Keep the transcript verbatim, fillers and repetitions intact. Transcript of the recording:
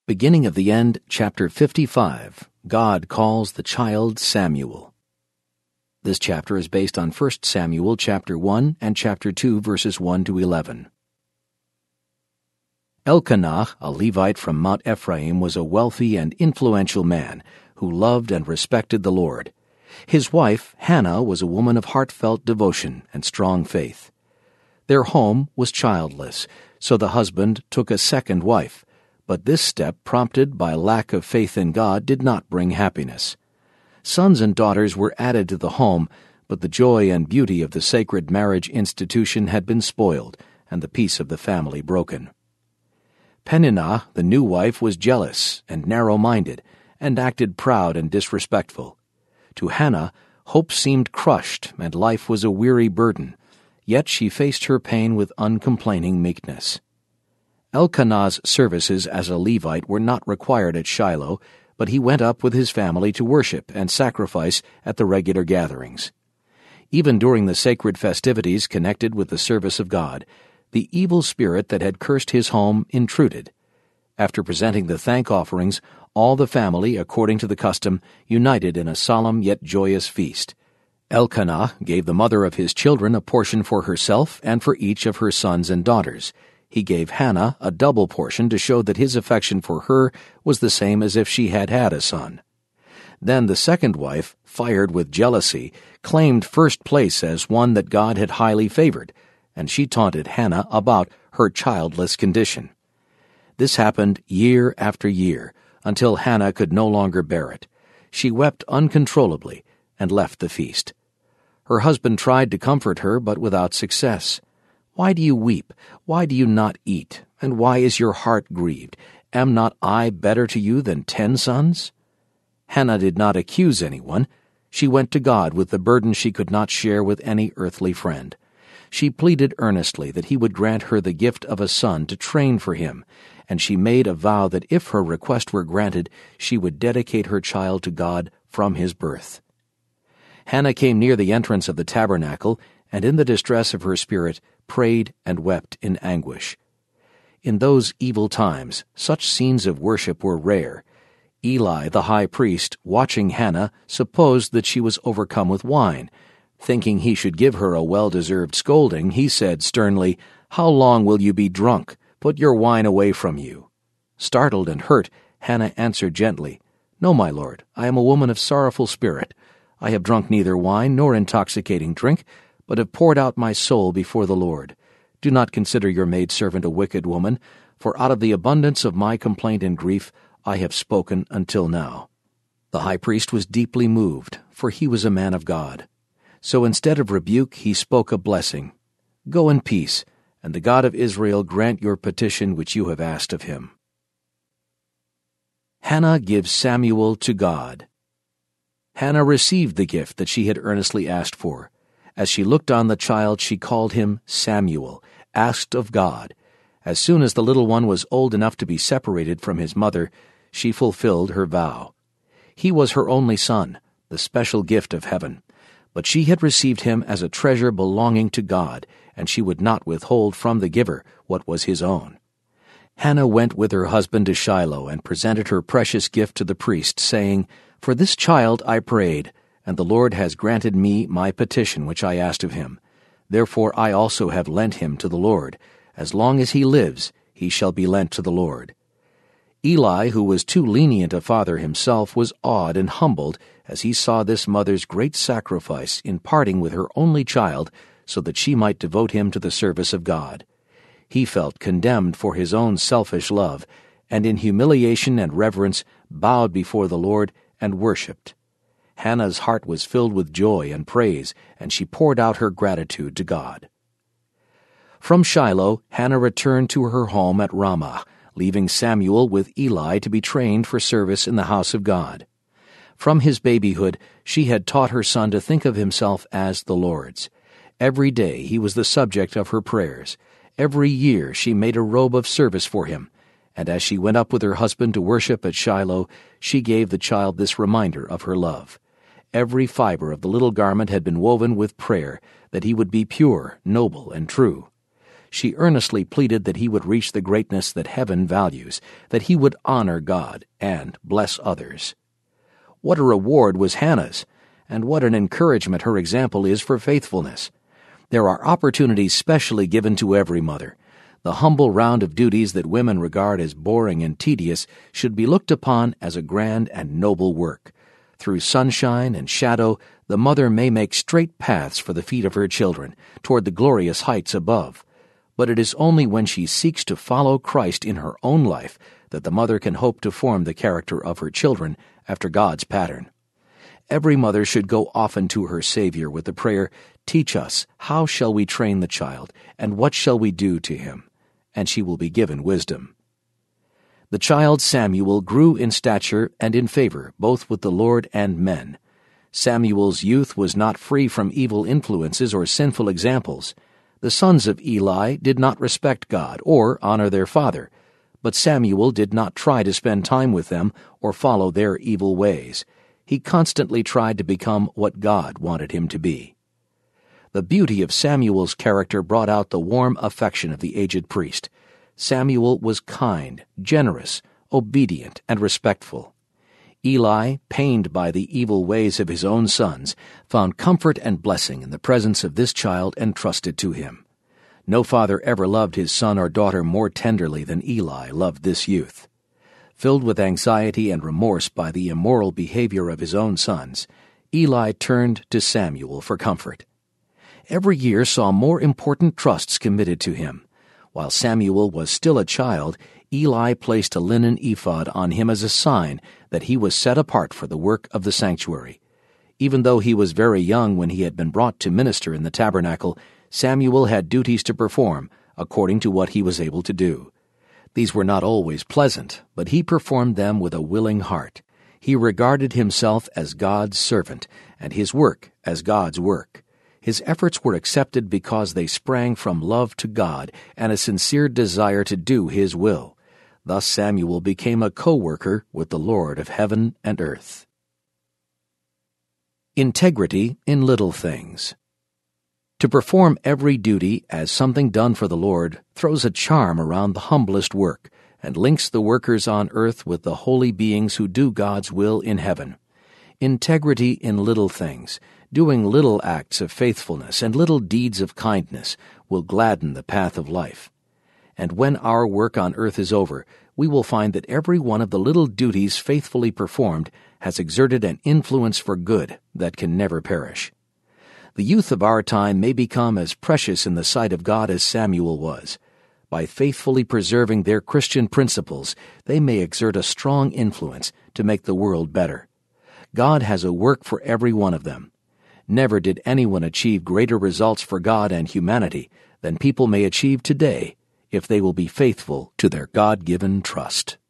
Beginning of the End, chapter fifty-five, God calls the child Samuel. This chapter is based on First Samuel chapter one and chapter two, verses one to eleven. Elkanah, a Levite from Mount Ephraim, was a wealthy and influential man who loved and respected the Lord. His wife, Hannah, was a woman of heartfelt devotion and strong faith. Their home was childless, so the husband took a second wife. But this step, prompted by lack of faith in God, did not bring happiness. Sons and daughters were added to the home, but the joy and beauty of the sacred marriage institution had been spoiled, and the peace of the family broken. Peninnah, the new wife, was jealous and narrow-minded, and acted proud and disrespectful. To Hannah, hope seemed crushed, and life was a weary burden, yet she faced her pain with uncomplaining meekness. Elkanah's services as a Levite were not required at Shiloh, but he went up with his family to worship and sacrifice at the regular gatherings. Even during the sacred festivities connected with the service of God, the evil spirit that had cursed his home intruded. After presenting the thank offerings, all the family, according to the custom, united in a solemn yet joyous feast. Elkanah gave the mother of his children a portion for herself and for each of her sons and daughters. He gave Hannah a double portion to show that his affection for her was the same as if she had had a son. Then the second wife, fired with jealousy, claimed first place as one that God had highly favored, and she taunted Hannah about her childless condition. This happened year after year, until Hannah could no longer bear it. She wept uncontrollably and left the feast. Her husband tried to comfort her, but without success. "Why do you weep? Why do you not eat? And why is your heart grieved? Am not I better to you than ten sons?" Hannah did not accuse anyone. She went to God with the burden she could not share with any earthly friend. She pleaded earnestly that he would grant her the gift of a son to train for him, and she made a vow that if her request were granted, she would dedicate her child to God from his birth. Hannah came near the entrance of the tabernacle, and in the distress of her spirit prayed and wept in anguish. In those evil times, such scenes of worship were rare. Eli, the high priest, watching Hannah, supposed that she was overcome with wine. Thinking he should give her a well-deserved scolding, he said sternly, "How long will you be drunk? Put your wine away from you." Startled and hurt, Hannah answered gently, "No, my lord, I am a woman of sorrowful spirit. I have drunk neither wine nor intoxicating drink, but have poured out my soul before the Lord. Do not consider your maidservant a wicked woman, for out of the abundance of my complaint and grief I have spoken until now." The high priest was deeply moved, for he was a man of God. So instead of rebuke, he spoke a blessing. "Go in peace, and the God of Israel grant your petition which you have asked of him." Hannah gives Samuel to God. Hannah received the gift that she had earnestly asked for. As she looked on the child, she called him Samuel, asked of God. As soon as the little one was old enough to be separated from his mother, she fulfilled her vow. He was her only son, the special gift of heaven. But she had received him as a treasure belonging to God, and she would not withhold from the giver what was his own. Hannah went with her husband to Shiloh and presented her precious gift to the priest, saying, "For this child I prayed, and the Lord has granted me my petition which I asked of him. Therefore I also have lent him to the Lord. As long as he lives, he shall be lent to the Lord." Eli, who was too lenient a father himself, was awed and humbled as he saw this mother's great sacrifice in parting with her only child so that she might devote him to the service of God. He felt condemned for his own selfish love, and in humiliation and reverence bowed before the Lord and worshipped. Hannah's heart was filled with joy and praise, and she poured out her gratitude to God. From Shiloh, Hannah returned to her home at Ramah, leaving Samuel with Eli to be trained for service in the house of God. From his babyhood, she had taught her son to think of himself as the Lord's. Every day he was the subject of her prayers. Every year she made a robe of service for him, and as she went up with her husband to worship at Shiloh, she gave the child this reminder of her love. Every fiber of the little garment had been woven with prayer, that he would be pure, noble, and true. she earnestly pleaded that he would reach the greatness that heaven values, that he would honor God and bless others. What a reward was Hannah's, and what an encouragement her example is for faithfulness. There are opportunities specially given to every mother. The humble round of duties that women regard as boring and tedious should be looked upon as a grand and noble work. Through sunshine and shadow, the mother may make straight paths for the feet of her children toward the glorious heights above. But it is only when she seeks to follow Christ in her own life that the mother can hope to form the character of her children after God's pattern. Every mother should go often to her Savior with the prayer, "Teach us, how shall we train the child, and what shall we do to him?" And she will be given wisdom. The child Samuel grew in stature and in favor, both with the Lord and men. Samuel's youth was not free from evil influences or sinful examples. The sons of Eli did not respect God or honor their father, but Samuel did not try to spend time with them or follow their evil ways. He constantly tried to become what God wanted him to be. The beauty of Samuel's character brought out the warm affection of the aged priest. Samuel was kind, generous, obedient, and respectful. Eli, pained by the evil ways of his own sons, found comfort and blessing in the presence of this child entrusted to him. No father ever loved his son or daughter more tenderly than Eli loved this youth. Filled with anxiety and remorse by the immoral behavior of his own sons, Eli turned to Samuel for comfort. Every year saw more important trusts committed to him. While Samuel was still a child, Eli placed a linen ephod on him as a sign that he was set apart for the work of the sanctuary. Even though he was very young when he had been brought to minister in the tabernacle, Samuel had duties to perform according to what he was able to do. These were not always pleasant, but he performed them with a willing heart. He regarded himself as God's servant, and his work as God's work. His efforts were accepted because they sprang from love to God and a sincere desire to do His will. Thus Samuel became a co-worker with the Lord of heaven and earth. Integrity in little things. To perform every duty as something done for the Lord throws a charm around the humblest work and links the workers on earth with the holy beings who do God's will in heaven. Integrity in little things, doing little acts of faithfulness and little deeds of kindness, will gladden the path of life. And when our work on earth is over, we will find that every one of the little duties faithfully performed has exerted an influence for good that can never perish. The youth of our time may become as precious in the sight of God as Samuel was. By faithfully preserving their Christian principles, they may exert a strong influence to make the world better. God has a work for every one of them. Never did anyone achieve greater results for God and humanity than people may achieve today if they will be faithful to their God-given trust.